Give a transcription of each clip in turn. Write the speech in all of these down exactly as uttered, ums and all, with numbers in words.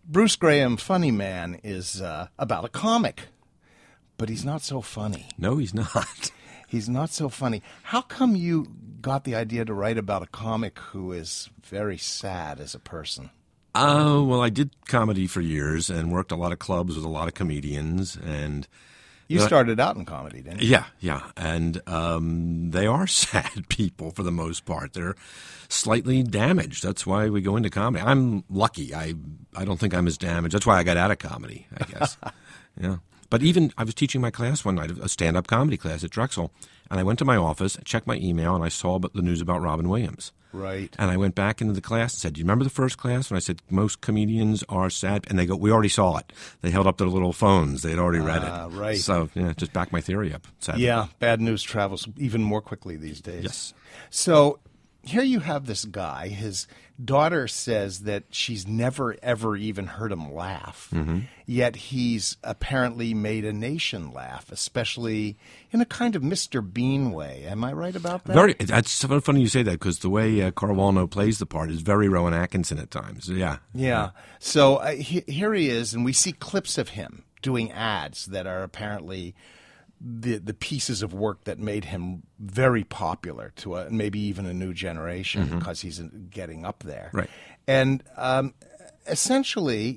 Bruce Graham, Funny Man, is uh, about a comic, but he's not so funny. No, he's not. He's not so funny. How come you got the idea to write about a comic who is very sad as a person? Oh, uh, well, I did comedy for years and worked a lot of clubs with a lot of comedians. And You you know, started out in comedy, didn't you? Yeah, yeah. And um, they are sad people for the most part. They're slightly damaged. That's why we go into comedy. I'm lucky. I I don't think I'm as damaged. That's why I got out of comedy, I guess. Yeah. But even I was teaching my class one night, a stand-up comedy class at Drexel, and I went to my office, checked my email, and I saw the news about Robin Williams. Right. And I went back into the class and said, do you remember the first class when I said most comedians are sad? And they go, we already saw it. They held up their little phones. They had already read Ah, it. right. So, yeah, just back my theory up. Sadly. Yeah, bad news travels even more quickly these days. Yes. So here you have this guy. His daughter says that she's never, ever even heard him laugh. Mm-hmm. Yet he's apparently made a nation laugh, especially in a kind of Mister Bean way. Am I right about that? Very. That's so funny you say that because the way uh, Carl Walno plays the part is very Rowan Atkinson at times. Yeah. Yeah. So uh, he, here he is, and we see clips of him doing ads that are apparently the the pieces of work that made him very popular to a, maybe even a new generation Mm-hmm. because he's getting up there. Right. And um, essentially,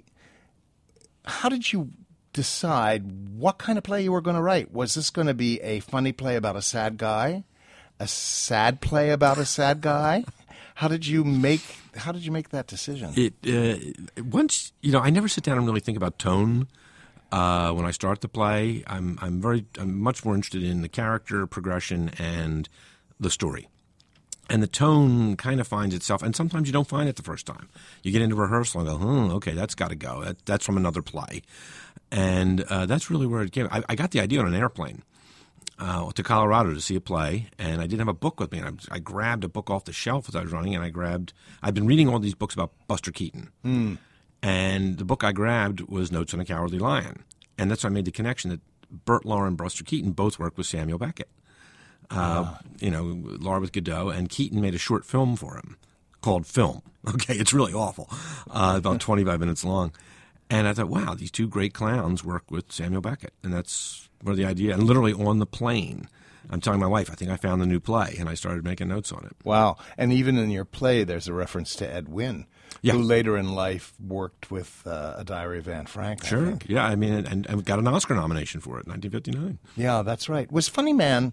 how did you decide what kind of play you were going to write? Was this going to be a funny play about a sad guy, a sad play about a sad guy? How did you make How did you make that decision? It uh, once you know, I never sit down and really think about tone. Uh, when I start the play, I'm I'm very I'm much more interested in the character progression and the story, and the tone kind of finds itself. And sometimes you don't find it the first time. You get into rehearsal and go, hmm, okay, that's got to go. That, that's from another play, and uh, that's really where it came. I, I got the idea on an airplane uh, to Colorado to see a play, and I didn't have a book with me. And I, I grabbed a book off the shelf as I was running, and I grabbed. I'd been reading all these books about Buster Keaton. Mm. And the book I grabbed was Notes on a Cowardly Lion. And that's why I made the connection that Burt Lahr and Buster Keaton both worked with Samuel Beckett. Uh, Ah. You know, Lahr with Godot, and Keaton made a short film for him called Film. Okay, it's really awful, uh, about twenty-five minutes long. And I thought, wow, these two great clowns work with Samuel Beckett. And that's where the idea, and literally on the plane, I'm telling my wife, I think I found the new play, and I started making notes on it. Wow. And even in your play, there's a reference to Ed Wynn, Yeah. who later in life worked with uh, A Diary of Anne Frank. I Sure. think. Yeah, I mean, and, and got an Oscar nomination for it, nineteen fifty-nine. Yeah, that's right. Was Funny Man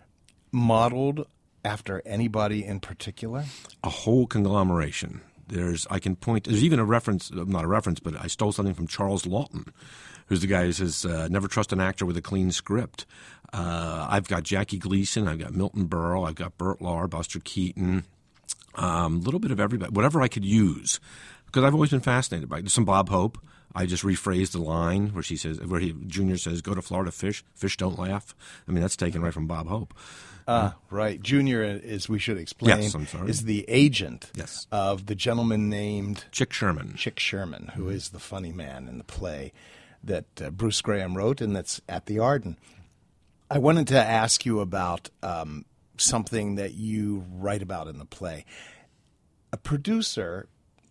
modeled after anybody in particular? A whole conglomeration. There's, I can point, there's even a reference, not a reference, but I stole something from Charles Lawton, who's the guy who says, uh, never trust an actor with a clean script. Uh, I've got Jackie Gleason, I've got Milton Berle, I've got Burt Lahr, Buster Keaton, a um, little bit of everybody, whatever I could use, because I've always been fascinated by it. There's some Bob Hope. I just rephrased the line where she says, where he, Junior says, go to Florida fish, fish don't laugh. I mean, that's taken right from Bob Hope. Uh, right. Junior is, we should explain, Yes, I'm sorry. is the agent Yes. of the gentleman named Chick Sherman. Chick Sherman, who is the funny man in the play that uh, Bruce Graham wrote and that's at the Arden. I wanted to ask you about um, something that you write about in the play. A producer,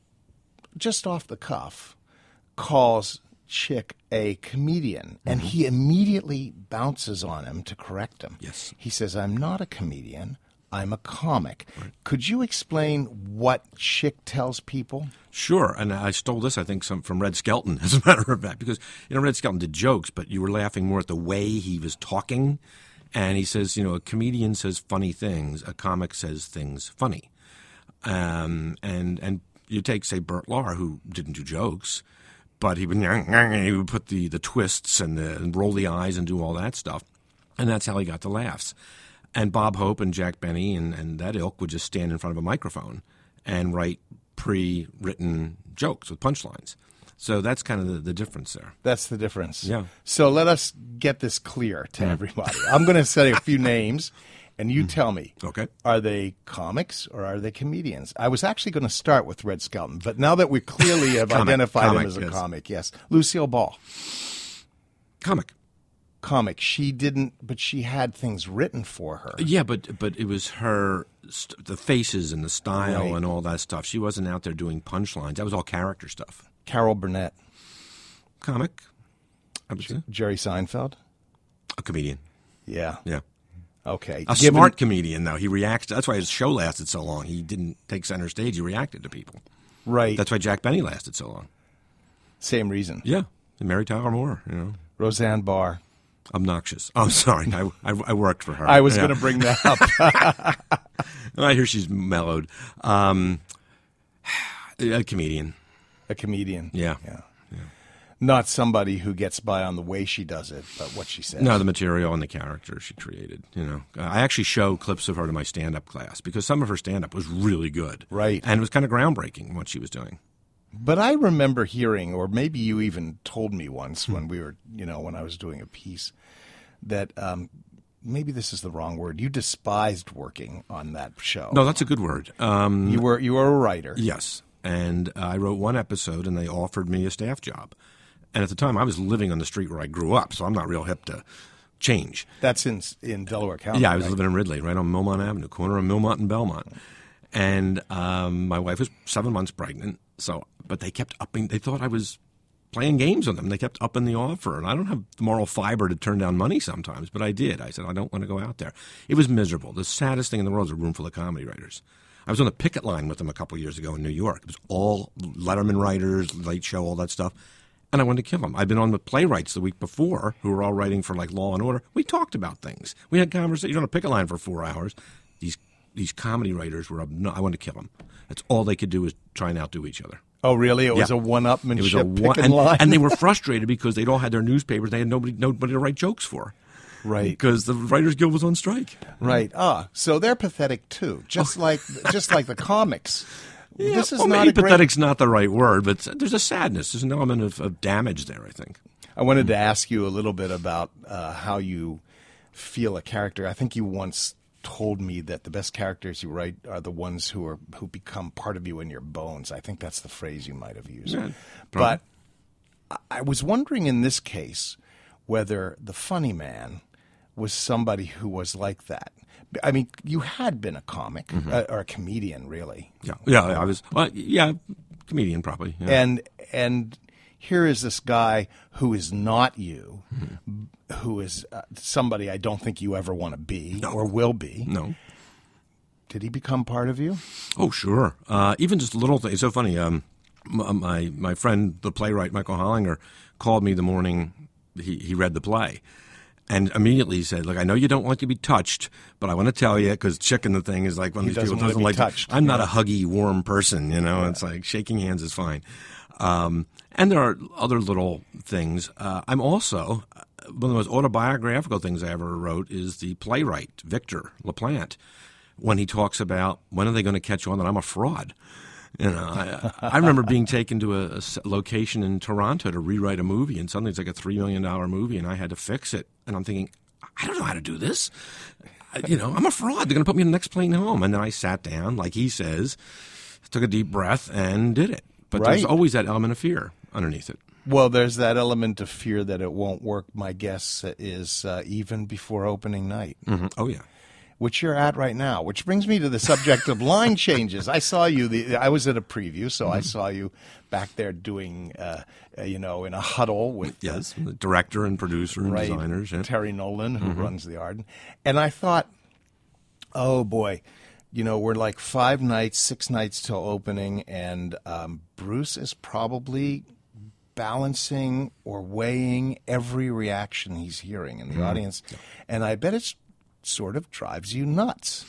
just off the cuff, calls Chick a comedian, and Mm-hmm. he immediately bounces on him to correct him. Yes. He says, I'm not a comedian, I'm a comic. Right. Could you explain what Chick tells people? Sure, and I stole this, I think, some from Red Skelton, as a matter of fact, because, you know, Red Skelton did jokes, but you were laughing more at the way he was talking, and he says, you know, a comedian says funny things, a comic says things funny. Um, and and you take, say, Burt Lahr, who didn't do jokes, but he would, he would put the, the twists and, the, and roll the eyes and do all that stuff, and that's how he got the laughs. And Bob Hope and Jack Benny and, and that ilk would just stand in front of a microphone and write pre-written jokes with punchlines. So that's kind of the, the difference there. That's the difference. Yeah. So let us get this clear to everybody. I'm going to say a few names, and you tell me. Okay. Are they comics or are they comedians? I was actually going to start with Red Skelton, but now that we clearly have Comic, identified comic, him as a yes. comic, yes. Lucille Ball, Comic. comic. She didn't, but she had things written for her. Yeah, but but it was her, st- the faces and the style Right. and all that stuff. She wasn't out there doing punchlines. That was all character stuff. Carol Burnett. Comic, I would say. Jerry Seinfeld. A comedian. Yeah. Yeah. Okay. A Given- smart comedian, though. He reacts. That's why his show lasted so long. He didn't take center stage. He reacted to people. Right. That's why Jack Benny lasted so long. Same reason. Yeah. And Mary Tyler Moore, you know. Roseanne Barr. Obnoxious. Oh, I'm sorry. I, I, I worked for her. I was Yeah. going to bring that up. I hear she's mellowed. Um, a comedian. A comedian. Yeah. Yeah. Not somebody who gets by on the way she does it, but what she says. No, the material and the character she created. You know, I actually show clips of her to my stand-up class because some of her stand-up was really good. Right. And it was kind of groundbreaking what she was doing. But I remember hearing, or maybe you even told me once when we were, you know, when I was doing a piece, that um, maybe this is the wrong word. You despised working on that show. No, that's a good word. Um, You were you were a writer. yes. And uh, I wrote one episode, and they offered me a staff job. And at the time, I was living on the street where I grew up, so I'm not real hip to change. That's in in Delaware County. Yeah, I was right? living in Ridley, right on Milmont Avenue, corner of Milmont and Belmont. And um, my wife was seven months pregnant, so but they kept upping. They thought I was playing games with them. They kept upping the offer, and I don't have the moral fiber to turn down money sometimes, but I did. I said, I don't want to go out there. It was miserable. The saddest thing in the world is a room full of comedy writers. I was on the picket line with them a couple years ago in New York. It was all Letterman writers, Late Show, all that stuff. And I wanted to kill them. I've been on with playwrights the week before who were all writing for like Law and Order. We talked about things. We had conversations on a picket line for four hours. These these comedy writers were, no, I wanted to kill them. That's all they could do was try and outdo each other. Oh, really? It was Yeah. a one-upmanship It was a pick one, and and, line? and they were frustrated because they'd all had their newspapers. They had nobody nobody to write jokes for. Right. Because the Writers Guild was on strike. Right. Ah, so they're pathetic too, just like just like the comics. Yeah, this is well, not maybe a great... pathetic's not the right word, but there's a sadness. There's an element of, of damage there, I think. I wanted to ask you a little bit about uh, how you feel a character. I think you once told me that the best characters you write are the ones who are who become part of you in your bones. I think that's the phrase you might have used. Yeah, but I I was wondering in this case whether the funny man was somebody who was like that. I mean, you had been a comic Mm-hmm. uh, or a comedian, really. Yeah, yeah, I was. Well, yeah, comedian probably. Yeah. And and here is this guy who is not you, Mm-hmm. who is uh, somebody I don't think you ever want to be No. or will be. no. Did he become part of you? Oh, sure. Uh, even just little things. It's so funny. Um, m- my my friend, the playwright Michael Hollinger, called me the morning he, he read the play. And immediately he said, "Look, I know you don't like to be touched, but I want to tell you because chicken the thing is like one of He these people doesn't wanna doesn't be like. touched. I'm not Yeah. a huggy, warm person, you know. It's like shaking hands is fine. Um, and there are other little things. Uh, I'm also one of the most autobiographical things I ever wrote is the playwright Victor LaPlante when he talks about when are they going to catch on that I'm a fraud. You know, I, I remember being taken to a, a s- location in Toronto to rewrite a movie, and suddenly it's like a three million dollar movie, and I had to fix it. And I'm thinking, I don't know how to do this. I, you know, I'm a fraud. They're going to put me on the next plane home. And then I sat down, like he says, took a deep breath, and did it. But there's Right. always that element of fear underneath it. Well, there's that element of fear that it won't work. My guess is uh, even before opening night, Mm-hmm. Oh yeah. which you're at right now. Which brings me to the subject of line changes. I saw you. The, I was at a preview, so I saw you back there doing, uh, uh, you know, in a huddle with uh, Yes, the director and producer and right, designers. Yeah. Terry Nolan, who runs the Arden. And I thought, oh boy, you know, we're like five nights, six nights till opening, and um, Bruce is probably balancing or weighing every reaction he's hearing in the audience. And I bet it sort of drives you nuts.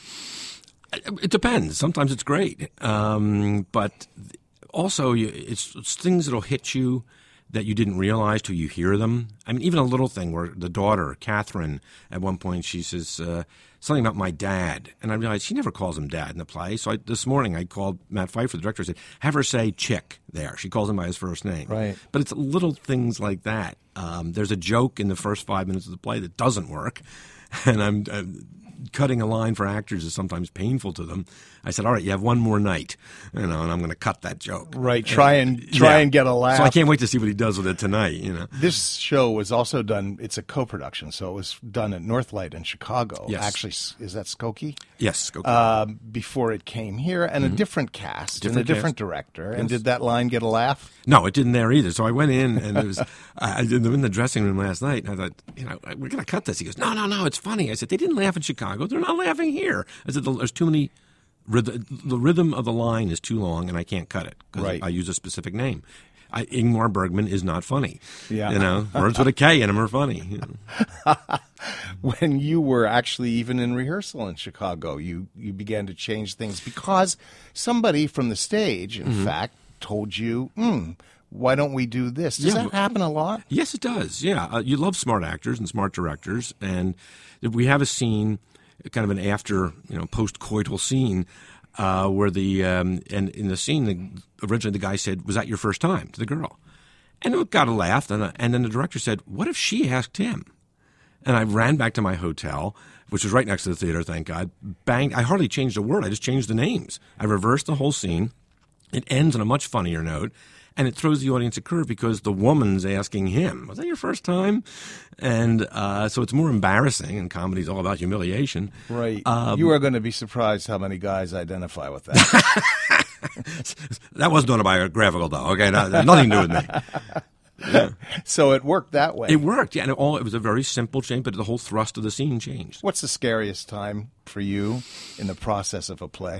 It depends. Sometimes it's great, um, but also you, it's, it's things that'll hit you that you didn't realize till you hear them. I mean, even a little thing where the daughter, Catherine, at one point she says uh, something about my dad, and I realized she never calls him dad in the play. So I, this morning I called Matt Pfeiffer, the director, and said, have her say Chick there. She calls him by his first name. Right. But it's little things like that. Um, there's a joke in the first five minutes of the play that doesn't work, and I'm. I'm cutting a line for actors is sometimes painful to them. I said, all right, you have one more night, you know, and I'm going to cut that joke. Right, try and try yeah. and get a laugh. So I can't wait to see what he does with it tonight, you know. This show was also done, it's a co-production, so it was done at Northlight in Chicago. Yes. Actually, is that Skokie? Yes, Skokie. Um, before it came here, and mm-hmm. a different cast, different and a different cast. director. Yes. And did that line get a laugh? No, it didn't there either. So I went in, and it was I, I in the dressing room last night, and I thought, you know, we're going to cut this. He goes, no, no, no, it's funny. I said, they didn't laugh in Chicago. They're not laughing here. I said, there's too many. The rhythm of the line is too long, and I can't cut it because right. I use a specific name. I, Ingmar Bergman is not funny. Yeah. You know, words with a K in them are funny. You know. When you were actually even in rehearsal in Chicago, you, you began to change things because somebody from the stage, in mm-hmm. fact, told you, hmm, why don't we do this? Does yeah, that happen a lot? Yes, it does. Yeah. Uh, you love smart actors and smart directors. And if we have a scene, kind of an after, you know, post-coital scene, uh, where the, um, and in the scene, the, originally the guy said, was that your first time, to the girl? And it got a laugh. And, uh, and then the director said, what if she asked him? And I ran back to my hotel, which was right next to the theater, thank God. Banged. I hardly changed a word. I just changed the names. I reversed the whole scene. It ends on a much funnier note, and it throws the audience a curve because the woman's asking him, was that your first time? And uh, so it's more embarrassing, and comedy's all about humiliation. Right. Um, you are going to be surprised how many guys identify with that. That wasn't autobiographical, though. Okay, no, nothing to do with me. Yeah. So it worked that way. It worked, yeah. And it, all, it was a very simple change, but the whole thrust of the scene changed. What's the scariest time for you in the process of a play?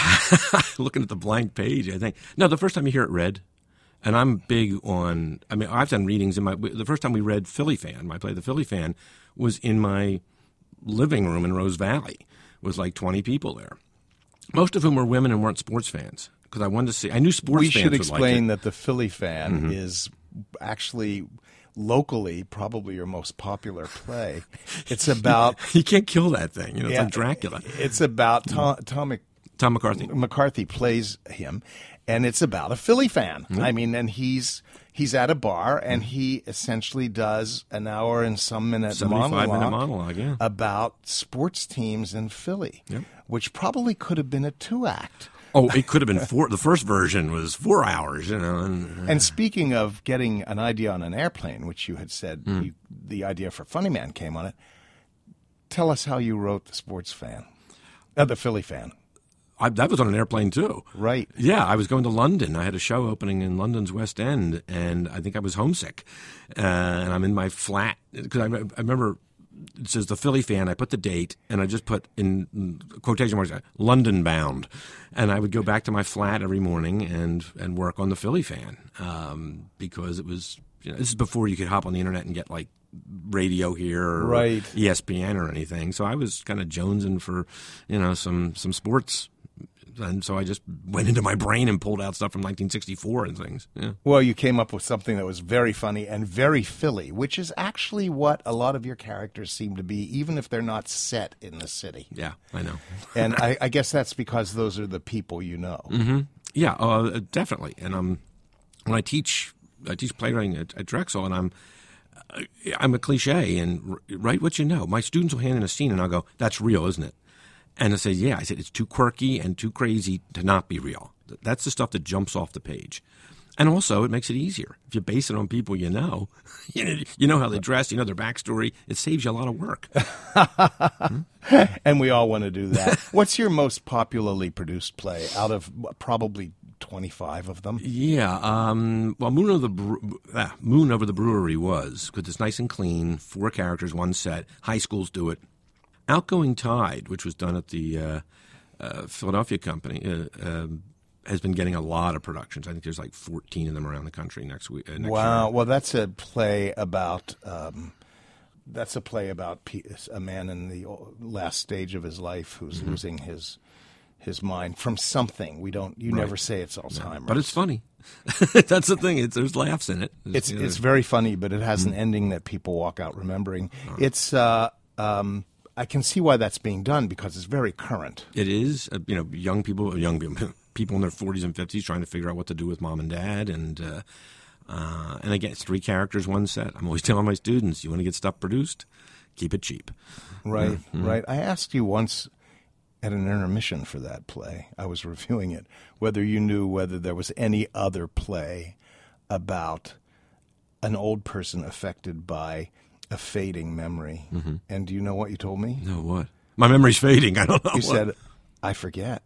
Looking at the blank page, I think. No, the first time you hear it read, and I'm big on, I mean, I've done readings in my, the first time we read Philly Fan, my play, The Philly Fan, was in my living room in Rose Valley. It was like twenty people there. Most of whom were women and weren't sports fans. Because I wanted to see, I knew sports we fans should would explain like it. That The Philly Fan mm-hmm. is actually locally probably your most popular play. It's about you can't kill that thing. You know, it's yeah, like Dracula. It's about Tom, Tom, Tom McCarthy. McCarthy plays him, and it's about a Philly fan. Mm-hmm. I mean, and he's he's at a bar, and he essentially does an hour and some minute monologue, minute monologue yeah. about sports teams in Philly, yep. which probably could have been a two act. Oh, it could have been four. The first version was four hours, you know. And, uh, and speaking of getting an idea on an airplane, which you had said mm. you, the idea for Funny Man came on it, tell us how you wrote The Sports Fan, uh, The Philly Fan. I, that was on an airplane, too. Right. Yeah, I was going to London. I had a show opening in London's West End, and I think I was homesick. Uh, and I'm in my flat. Because I, I remember it says The Philly Fan. I put the date, and I just put in quotation marks, London bound. And I would go back to my flat every morning and, and work on The Philly Fan um, because it was, you know, this is before you could hop on the internet and get like radio here or right. E S P N or anything. So I was kind of jonesing for, you know, some, some sports. And so I just went into my brain and pulled out stuff from nineteen sixty-four and things. Yeah. Well, you came up with something that was very funny and very Philly, which is actually what a lot of your characters seem to be, even if they're not set in the city. Yeah, I know. And I, I guess that's because those are the people you know. Mm-hmm. Yeah, uh, definitely. And um, when I teach, I teach playwriting at, at Drexel, and I'm I'm a cliche and write what you know. My students will hand in a scene, and I'll go, "That's real, isn't it?" And I say, yeah. I said, it's too quirky and too crazy to not be real. That's the stuff that jumps off the page. And also, it makes it easier. If you base it on people you know, you know how they dress, you know their backstory, it saves you a lot of work. hmm? And we all want to do that. What's your most popularly produced play out of probably twenty-five of them? Yeah. Um, well, Moon over the, Bre- ah, Moon Over the Brewery was, because it's nice and clean, four characters, one set. High schools do it. Outgoing Tide, which was done at the uh, uh, Philadelphia Company, uh, um, has been getting a lot of productions. I think there's like fourteen of them around the country next week. Uh, next wow! year. Well, that's a play about um, that's a play about a man in the last stage of his life who's mm-hmm. losing his his mind from something. We don't. You right. never say it's Alzheimer's, no, but it's funny. That's the thing. It's, there's laughs in it. It's you know, it's very funny, but it has mm-hmm. an ending that people walk out remembering. Oh. It's. Uh, um, I can see why that's being done because it's very current. It is. Uh, you know, young people, young people, people in their forties and fifties trying to figure out what to do with mom and dad. And, uh, uh, and again, it's three characters, one set. I'm always telling my students, you want to get stuff produced? keep it cheap. Right, Mm-hmm. right. I asked you once at an intermission for that play, I was reviewing it, whether you knew whether there was any other play about an old person affected by a fading memory. Mm-hmm. And do you know what you told me? No, what? My memory's fading. I don't know. You what. said, I forget.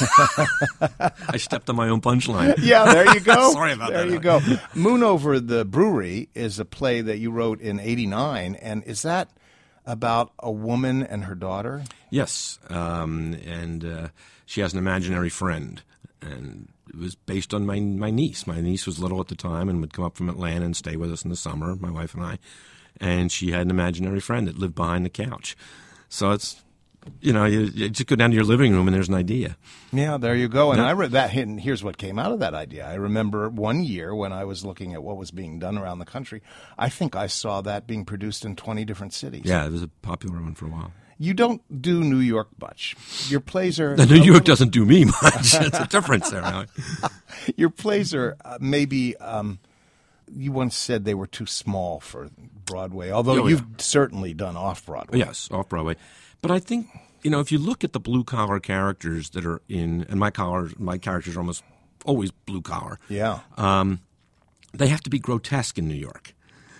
I stepped on my own punchline. Yeah, there you go. Sorry about there that. There you go. Moon Over the Brewery is a play that you wrote in eighty-nine, and is that about a woman and her daughter? Yes, um, and uh, she has an imaginary friend, and it was based on my my niece. My niece was little at the time and would come up from Atlanta and stay with us in the summer, my wife and I, and she had an imaginary friend that lived behind the couch. So it's, you know, you, you just go down to your living room and there's an idea. Yeah, there you go. And Yeah. I read that, and here's what came out of that idea. I remember one year when I was looking at what was being done around the country, I think I saw that being produced in twenty different cities. Yeah, it was a popular one for a while. You don't do New York much. Your plays are... The New York doesn't do me much. It's a difference there, Howie. Your plays are uh, maybe... Um, you once said they were too small for Broadway, although Oh, you've yeah. certainly done off-Broadway. Yes, off-Broadway. But I think, you know, if you look at the blue-collar characters that are in, and my collar, my characters are almost always blue-collar. Yeah. Um, they have to be grotesque in New York.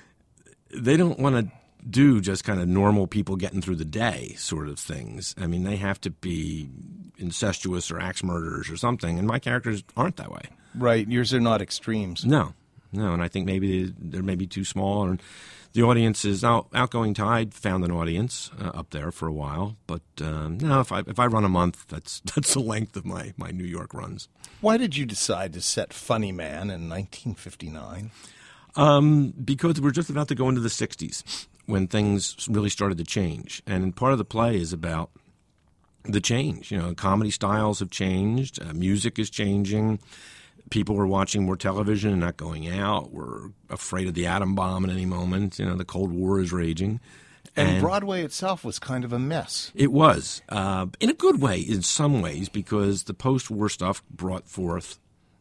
They don't want to do just kind of normal people getting through the day sort of things. I mean, they have to be incestuous or axe murderers or something, and my characters aren't that way. Right. Yours are not extremes. No, no, and I think maybe they're maybe too small, and the audience is out. Outgoing Tide found an audience uh, up there for a while, but um, no, if I if I run a month, that's that's the length of my, my New York runs. Why did you decide to set Funny Man in nineteen fifty-nine? Um, because we're just about to go into the sixties when things really started to change, and part of the play is about the change. You know, comedy styles have changed, uh, music is changing. People were watching more television and not going out. We're afraid of the atom bomb at any moment. You know, the Cold War is raging. And, And Broadway itself was kind of a mess. it was, uh, in a good way in some ways, because the post-war stuff brought forth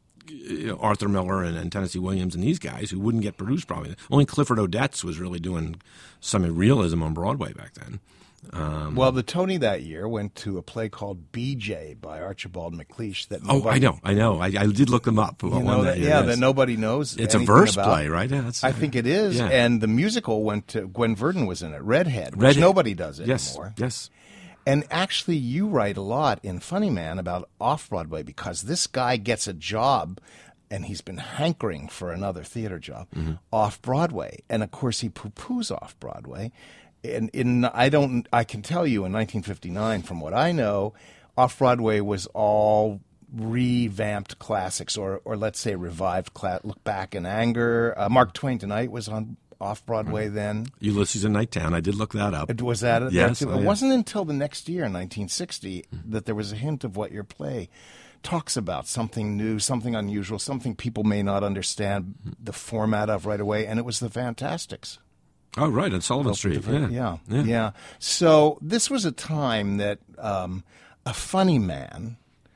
you know, Arthur Miller and, and Tennessee Williams and these guys who wouldn't get produced probably. Only Clifford Odets was really doing some realism on Broadway back then. Um, Well, the Tony that year went to a play called B J by Archibald MacLeish. That oh, nobody, I know, I know. I, I did look them up. You on know that, that, yeah, yes. that nobody knows. It's a anything verse about. play, right? Yeah, that's, I think it is. Yeah. And the musical went to Gwen Verdon was in it, Redhead, which Redhead. nobody does Yes, anymore. yes. And actually, you write a lot in Funny Man about off-Broadway because this guy gets a job, and he's been hankering for another theater job Mm-hmm. off-Broadway. And, of course, he poo-poos off-Broadway. And in I don't I can tell you in nineteen fifty-nine, from what I know, off-Broadway was all revamped classics, or or let's say revived. Cla- Look Back in Anger. Uh, Mark Twain Tonight was on off-Broadway then. Ulysses in Nighttown. I did look that up. It was that. Yes, that- oh, it yeah. wasn't until the next year, in nineteen sixty, that there was a hint of what your play talks about, something new, something unusual, something people may not understand the format of right away, and it was the Fantastics. Oh, right, on Sullivan Street. Yeah. Yeah, yeah, yeah. So this was a time that um, a funny man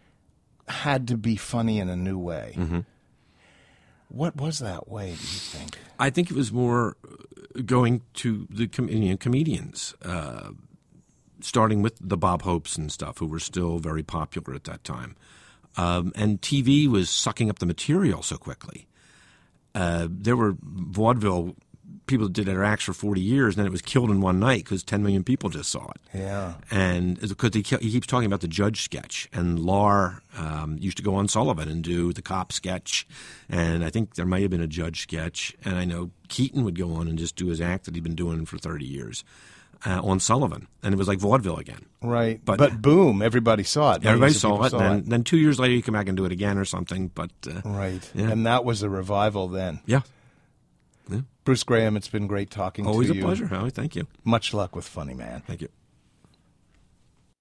had to be funny in a new way. Mm-hmm. What was that way, do you think? I think it was more going to the com- you know, comedians, uh, starting with the Bob Hopes and stuff, who were still very popular at that time. Um, and T V was sucking up the material so quickly. Uh, there were vaudeville people that did their acts for forty years, and then it was killed in one night because ten million people just saw it. Yeah. And because he, he keeps talking about the judge sketch, and Lar um, used to go on Sullivan and do the cop sketch, and I think there may have been a judge sketch, and I know Keaton would go on and just do his act that he'd been doing for thirty years uh, on Sullivan, and it was like vaudeville again. Right. But- But, boom, everybody saw it. Everybody Millions of saw people it, and then, then two years later you come back and do it again or something. But uh, Right. Yeah. And that was a revival then. yeah, Bruce Graham, it's been great talking always to a you. pleasure, Howie. Thank you. Much luck with Funny Man. Thank you.